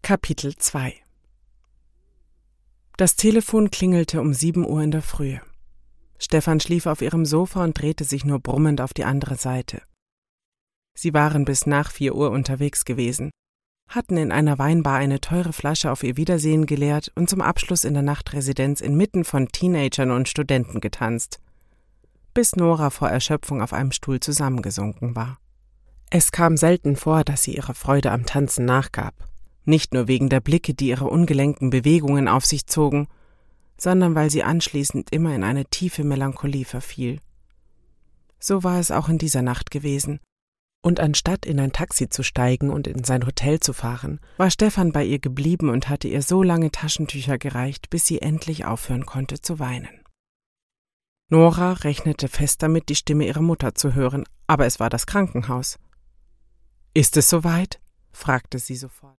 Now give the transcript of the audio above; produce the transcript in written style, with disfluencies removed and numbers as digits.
Kapitel 2 Das Telefon klingelte um 7 Uhr in der Frühe. Stefan schlief auf ihrem Sofa und drehte sich nur brummend auf die andere Seite. Sie waren bis nach 4 Uhr unterwegs gewesen, hatten in einer Weinbar eine teure Flasche auf ihr Wiedersehen geleert und zum Abschluss in der Nachtresidenz inmitten von Teenagern und Studenten getanzt, bis Nora vor Erschöpfung auf einem Stuhl zusammengesunken war. Es kam selten vor, dass sie ihrer Freude am Tanzen nachgab, nicht nur wegen der Blicke, die ihre ungelenken Bewegungen auf sich zogen, sondern weil sie anschließend immer in eine tiefe Melancholie verfiel. So war es auch in dieser Nacht gewesen, und anstatt in ein Taxi zu steigen und in sein Hotel zu fahren, war Stefan bei ihr geblieben und hatte ihr so lange Taschentücher gereicht, bis sie endlich aufhören konnte zu weinen. Nora rechnete fest damit, die Stimme ihrer Mutter zu hören, aber es war das Krankenhaus. »Ist es soweit?« fragte sie sofort.